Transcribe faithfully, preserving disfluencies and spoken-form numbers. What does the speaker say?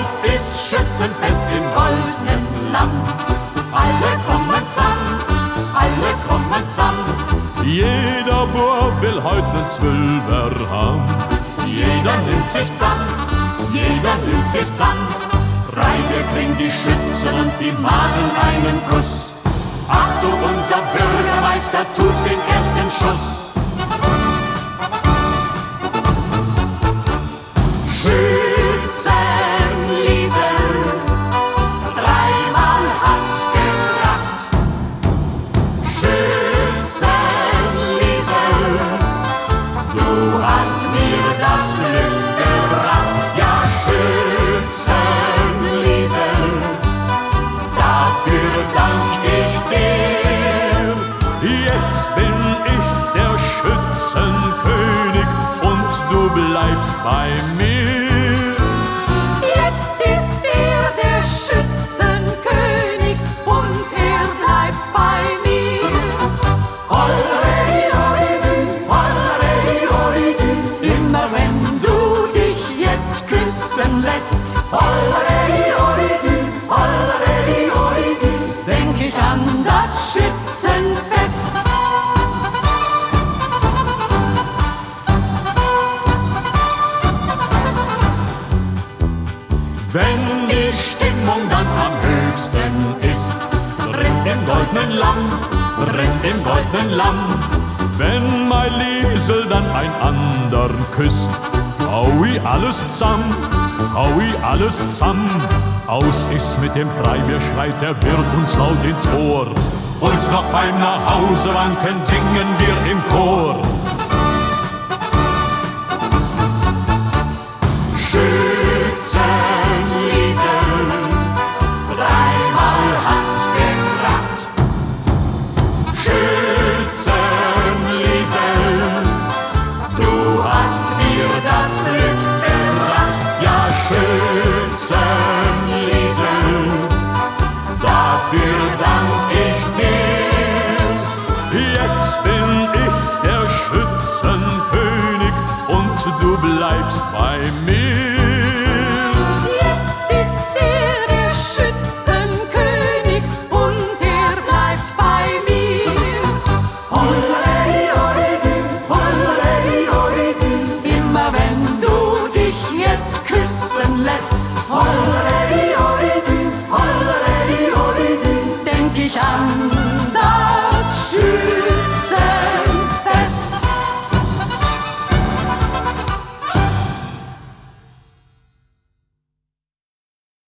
ist Schützenfest im goldenen Land. Alle kommen zusammen, alle kommen zusammen. Jeder Bub will heut nen Zwölfer haben. Jeder nimmt sich zusammen, jeder nimmt sich zusammen. Freiwillig kriegen die Schützen und die Madeln einen Kuss. Achtung, unser Bürgermeister tut den ersten Schuss. Du hast mir das Glück gebracht, ja Schützenliesel, dafür dank ich dir. Jetzt bin ich der Schützenkönig und du bleibst bei mir. Jetzt ist er der Schützenkönig und er bleibt bei mir. Hollerei, hollerei, immer wenn du dich jetzt küssen lässt. Hollerei, hollerei, denk ich an das Schützenfest. Wenn die Stimmung dann am höchsten ist, drin im goldenen Lamm, drin im goldenen Lamm. Wenn mein Liesel dann ein andern küsst, hau ich alles zusammen, hau ich alles zusammen. Aus ist mit dem Freibier, schreit der Wirt uns laut ins Ohr. Und noch beim Nachhausewanken singen wir im Chor.